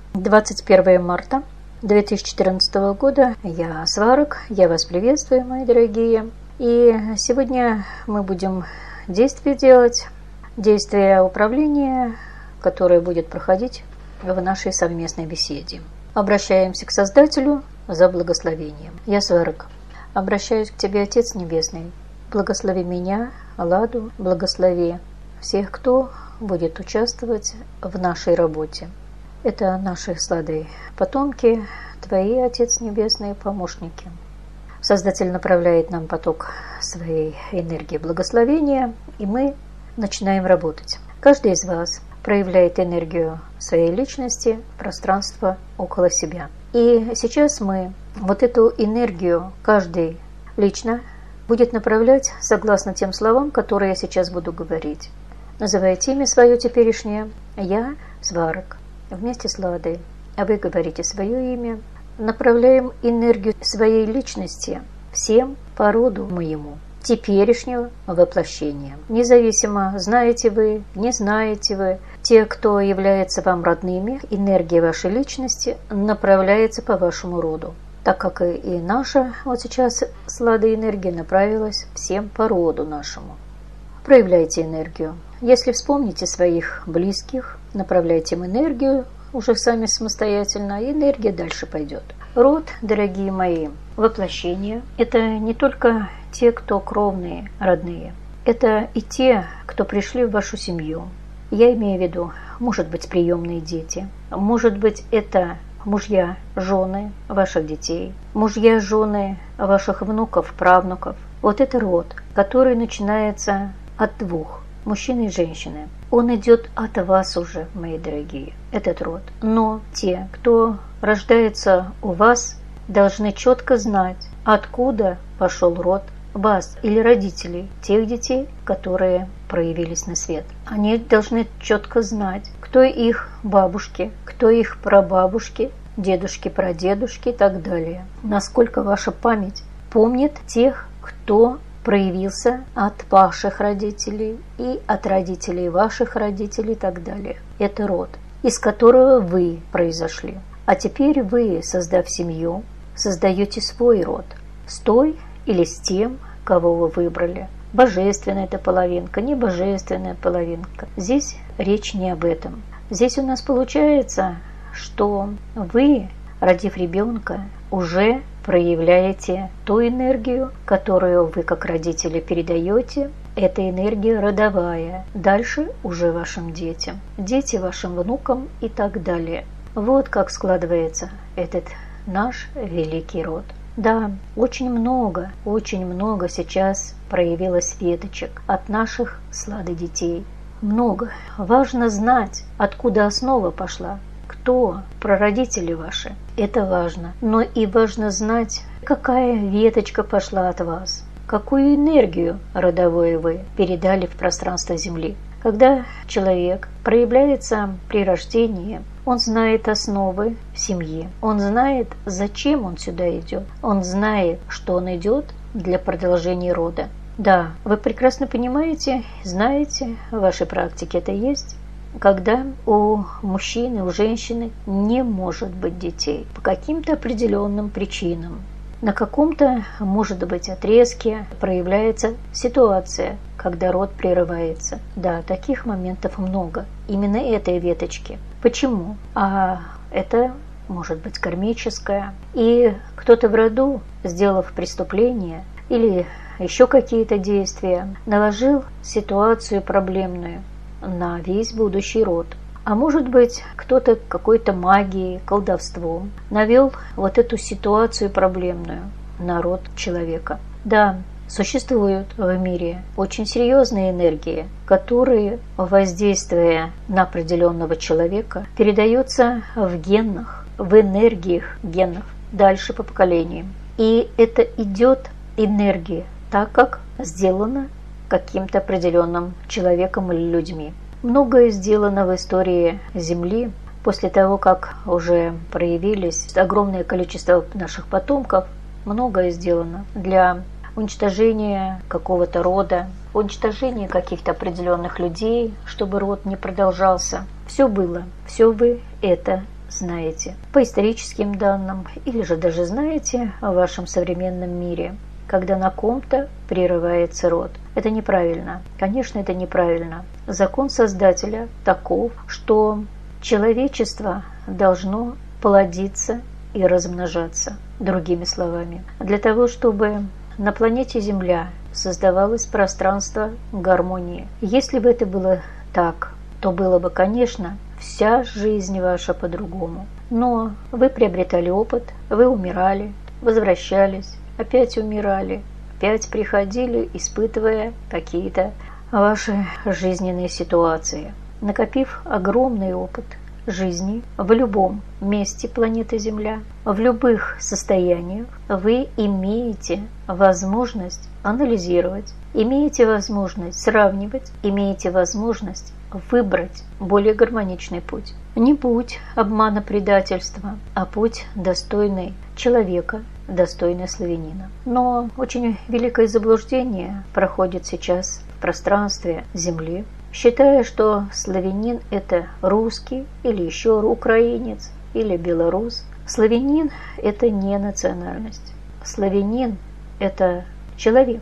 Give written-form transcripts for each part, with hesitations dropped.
21 марта 2014 года. Я Сварог, я вас приветствую, мои дорогие. И сегодня мы будем действия делать, действия управления, которое будет проходить в нашей совместной беседе. Обращаемся к Создателю за благословением. Я Сварог. Обращаюсь к Тебе, Отец Небесный. Благослови меня, Ладу, благослови всех, кто будет участвовать в нашей работе. Это наши с Ладой потомки, Твои, Отец Небесный, помощники. Создатель направляет нам поток своей энергии благословения, и мы начинаем работать. Каждый из вас проявляет энергию своей личности, пространства около себя. И сейчас мы вот эту энергию каждый лично будет направлять согласно тем словам, которые я сейчас буду говорить. Называйте имя свое теперешнее. Я Сварог. Вместе с Ладой. А вы говорите свое имя. Направляем энергию своей личности всем по роду моему, теперешнего воплощения. Независимо, знаете вы, не знаете вы, те, кто является вам родными, энергия вашей личности направляется по вашему роду. Так как и наша вот сейчас с Ладой энергия направилась всем по роду нашему. Проявляйте энергию. Если вспомните своих близких, направляйте им энергию уже сами самостоятельно, и энергия дальше пойдет. Род, дорогие мои, воплощение – это не только те, кто кровные, родные. Это и те, кто пришли в вашу семью. Я имею в виду, может быть, приемные дети, может быть, это мужья, жены ваших детей, мужья, жены ваших внуков, правнуков. Вот это род, который начинается от двух, мужчины и женщины. Он идет от вас уже, мои дорогие, этот род. Но те, кто рождается у вас, должны четко знать, откуда пошел род вас или родителей тех детей, которые проявились на свет. Они должны четко знать, кто их бабушки, кто их прабабушки, дедушки, прадедушки и так далее. Насколько ваша память помнит тех, кто проявился от ваших родителей и от родителей ваших родителей и так далее. Это род, из которого вы произошли. А теперь вы, создав семью, создаете свой род с той или с тем, кого вы выбрали. Божественная это половинка, не божественная половинка. Здесь речь не об этом. Здесь у нас получается, что вы, родив ребенка, уже проявляете ту энергию, которую вы как родители передаете. Это энергия родовая. Дальше уже вашим детям, дети вашим внукам и так далее. Вот как складывается этот наш великий род. Да, очень много сейчас проявилось веточек от наших с Ладой детей. Много. Важно знать, откуда основа пошла. Кто прародители ваши, это важно. Но и важно знать, какая веточка пошла от вас, какую энергию родовую вы передали в пространство Земли. Когда человек проявляется при рождении, он знает основы в семье, он знает, зачем он сюда идет, он знает, что он идет для продолжения рода. Да, вы прекрасно понимаете, знаете, в вашей практике это есть, когда у мужчины, у женщины не может быть детей по каким-то определенным причинам. На каком-то, может быть, отрезке проявляется ситуация, когда род прерывается. Да, таких моментов много. Именно этой веточки. Почему? А это может быть кармическое. И кто-то в роду, сделав преступление или еще какие-то действия, наложил ситуацию проблемную на весь будущий род. А может быть, кто-то какой-то магией, колдовством навел вот эту ситуацию проблемную на род человека. Да, существуют в мире очень серьезные энергии, которые, воздействуя на определенного человека, передаются в генах, в энергиях генов дальше по поколениям. И это идет энергия, так как сделано каким-то определенным человеком или людьми. Многое сделано в истории Земли после того, как уже проявились огромное количество наших потомков. Многое сделано для уничтожения какого-то рода, уничтожения каких-то определенных людей, чтобы род не продолжался. Все было, все вы это знаете по историческим данным, или же даже знаете о вашем современном мире, когда на ком-то прерывается род. Это неправильно. Конечно, это неправильно. Закон Создателя таков, что человечество должно плодиться и размножаться. Другими словами, для того, чтобы на планете Земля создавалось пространство гармонии. Если бы это было так, то было бы, конечно, вся жизнь ваша по-другому. Но вы приобретали опыт, вы умирали, возвращались, опять умирали, опять приходили, испытывая какие-то ваши жизненные ситуации. Накопив огромный опыт жизни в любом месте планеты Земля, в любых состояниях, вы имеете возможность анализировать, имеете возможность сравнивать, имеете возможность выбрать более гармоничный путь. Не путь обмана, предательства, а путь достойный человека, достойный славянина. Но очень великое заблуждение проходит сейчас в пространстве Земли, считая, что славянин – это русский или еще украинец или белорус. Славянин – это не национальность. Славянин – это человек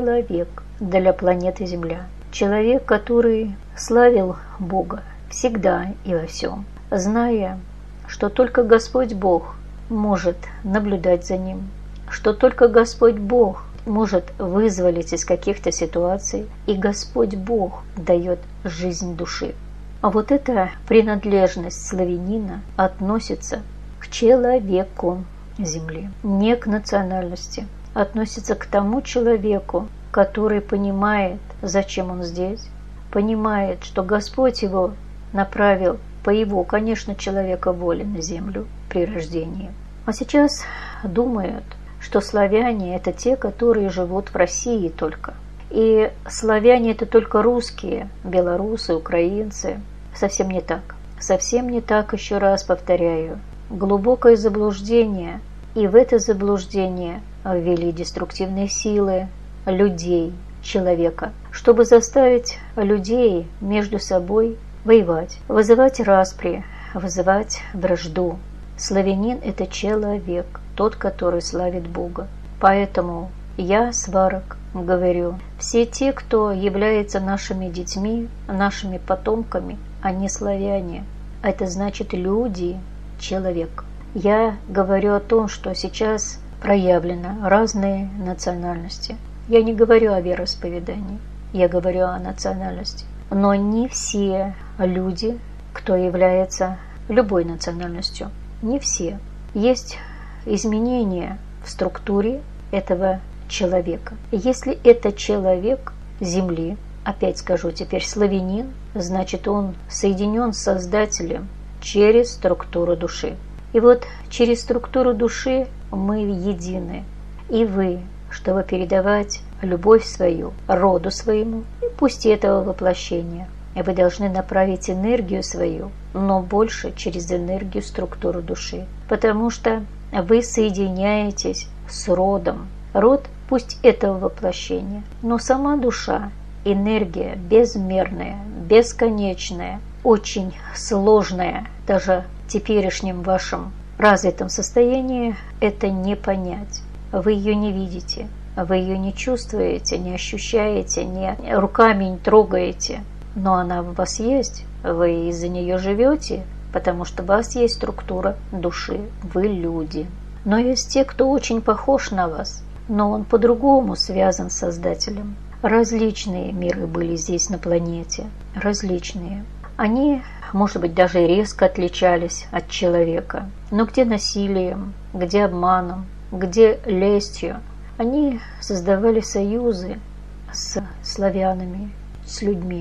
для планеты Земля. Человек, который славил Бога всегда и во всем, зная, что только Господь Бог может наблюдать за ним, что только Господь Бог может вызволить из каких-то ситуаций, и Господь Бог дает жизнь души. А вот эта принадлежность славянина относится к человеку Земли, не к национальности. Относится к тому человеку, который понимает, зачем он здесь, понимает, что Господь его направил по его, конечно, человека воли на землю при рождении. А сейчас думают, что славяне – это те, которые живут в России только. И славяне – это только русские, белорусы, украинцы. Совсем не так. Совсем не так, еще раз повторяю. Глубокое заблуждение. И в это заблуждение ввели деструктивные силы людей, человека, чтобы заставить людей между собой воевать, вызывать распри, вызывать вражду. Славянин – это человек, тот, который славит Бога. Поэтому я, Сварог, говорю, все те, кто является нашими детьми, нашими потомками, они славяне. Это значит люди, человек. Я говорю о том, что сейчас проявлены разные национальности. Я не говорю о вероисповедании, я говорю о национальности. Но не все люди, кто является любой национальностью, не все. Есть изменения в структуре этого человека. Если это человек Земли, опять скажу теперь славянин, значит он соединен с Создателем через структуру души. И вот через структуру души мы едины. И вы, чтобы передавать любовь свою роду своему, и пусть этого воплощения, и вы должны направить энергию свою, но больше через энергию структуру души, потому что вы соединяетесь с родом. Род пусть этого воплощения, но сама душа, энергия безмерная, бесконечная, очень сложная, даже в теперешнем вашем развитом состоянии это не понять. Вы ее не видите, вы ее не чувствуете, не ощущаете, руками не трогаете, но она в вас есть, вы из-за нее живете, потому что у вас есть структура души, вы люди. Но есть те, кто очень похож на вас, но он по-другому связан с Создателем. Различные миры были здесь на планете, различные. Они, может быть, даже резко отличались от человека, но где насилием, где обманом, где лестью. Они создавали союзы с славянами, с людьми.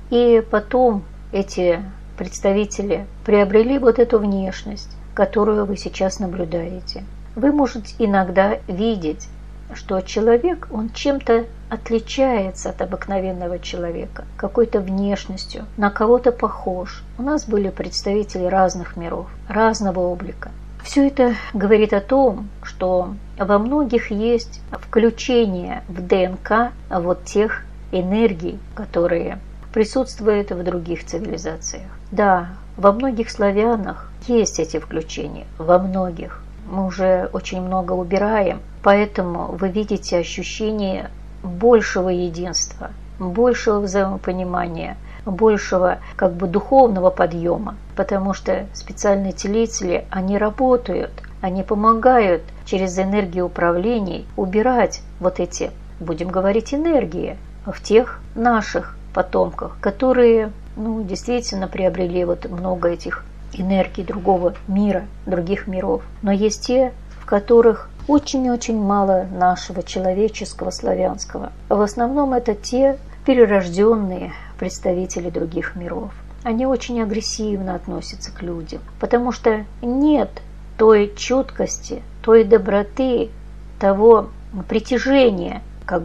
И потом эти представители приобрели вот эту внешность, которую вы сейчас наблюдаете. Вы можете иногда видеть, что человек, он чем-то отличается от обыкновенного человека, какой-то внешностью, на кого-то похож. У нас были представители разных миров, разного облика. Все это говорит о том, что во многих есть включение в ДНК вот тех энергий, которые присутствуют в других цивилизациях. Да, Во многих славянах есть эти включения, во многих. Мы уже очень много убираем, поэтому вы видите ощущение большего единства, большего взаимопонимания, большего духовного подъема, потому что специальные целители, они работают, они помогают через энергию управлений убирать вот эти, будем говорить, энергии в тех наших потомках, которые, действительно приобрели много этих энергий другого мира, других миров. Но есть те, в которых очень-очень мало нашего человеческого, славянского. В основном это те перерожденные представители других миров. Они очень агрессивно относятся к людям, потому что нет той чуткости, той доброты, того притяжения,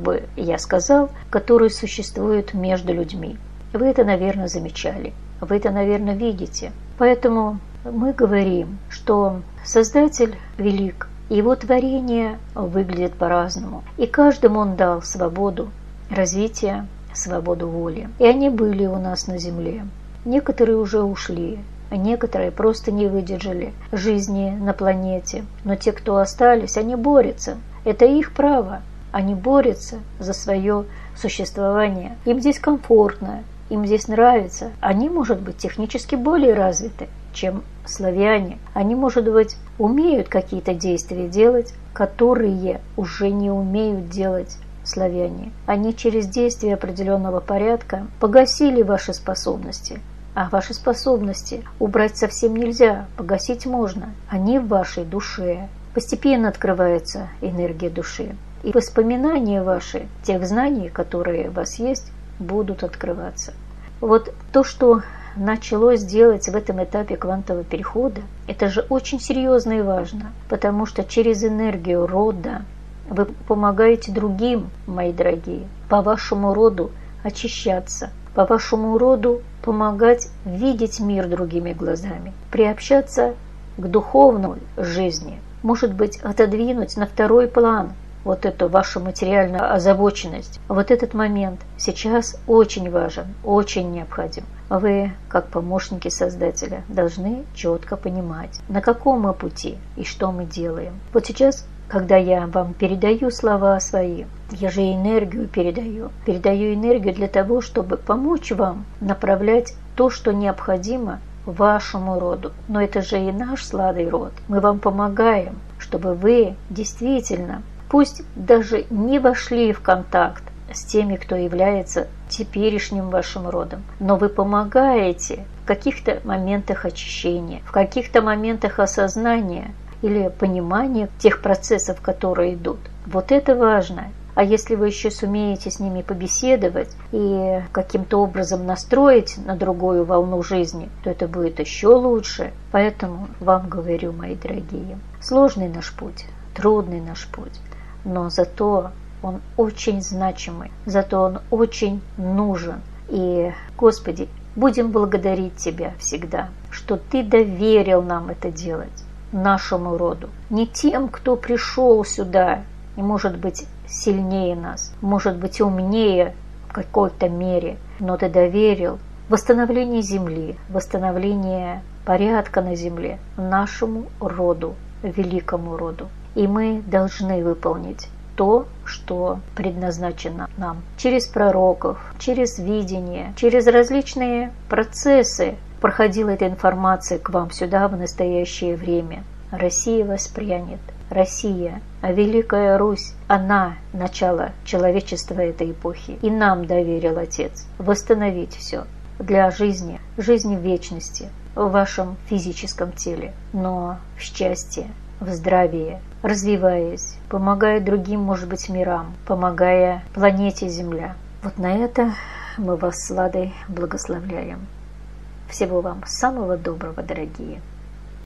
я сказал, которое существует между людьми. Вы это, наверное, замечали, вы это, наверное, видите. Поэтому мы говорим, что Создатель велик, Его творение выглядит по-разному, и каждому Он дал свободу развития, свободу воли. И они были у нас на земле. Некоторые уже ушли, а некоторые просто не выдержали жизни на планете. Но те, кто остались, они борются. Это их право. Они борются за свое существование. Им здесь комфортно, им здесь нравится. Они, может быть, технически более развиты, чем славяне. Они, может быть, умеют какие-то действия делать, которые уже не умеют делать славяне. Они через действие определенного порядка погасили ваши способности. А ваши способности убрать совсем нельзя, погасить можно. Они в вашей душе. Постепенно открывается энергия души. И воспоминания ваши, тех знаний, которые у вас есть, будут открываться. Вот то, что началось делать в этом этапе квантового перехода, это же очень серьезно и важно, потому что через энергию рода вы помогаете другим, мои дорогие, по вашему роду очищаться, по вашему роду помогать видеть мир другими глазами, приобщаться к духовной жизни, может быть, отодвинуть на второй план вот эту вашу материальную озабоченность. Вот этот момент сейчас очень важен, очень необходим. Вы, как помощники Создателя, должны четко понимать, на каком мы пути и что мы делаем. Вот сейчас, когда я вам передаю слова свои, я же энергию передаю энергию для того, чтобы помочь вам направлять то, что необходимо вашему роду. Но это же и наш сладый род. Мы вам помогаем, чтобы вы действительно, пусть даже не вошли в контакт с теми, кто является теперешним вашим родом, но вы помогаете в каких-то моментах очищения, в каких-то моментах осознания или понимания тех процессов, которые идут. Вот это важно. А если вы еще сумеете с ними побеседовать и каким-то образом настроить на другую волну жизни, то это будет еще лучше. Поэтому вам говорю, мои дорогие, сложный наш путь, трудный наш путь, но зато он очень значимый, зато он очень нужен. И, Господи, будем благодарить Тебя всегда, что Ты доверил нам это делать, нашему роду. Не тем, кто пришел сюда и, может быть, сильнее нас, может быть, умнее в какой-то мере, но Ты доверил восстановление земли, восстановление порядка на земле нашему роду, великому роду. И мы должны выполнить то, что предназначено нам. Через пророков, через видение, через различные процессы проходила эта информация к вам сюда в настоящее время. Россия воспрянет. Россия, а Великая Русь, она начало человечества этой эпохи. И нам доверил Отец восстановить все для жизни в вечности, в вашем физическом теле, но в счастье, в здравии, развиваясь, помогая другим, может быть, мирам, помогая планете Земля. Вот на это мы вас с Ладой благословляем. Всего вам самого доброго, дорогие.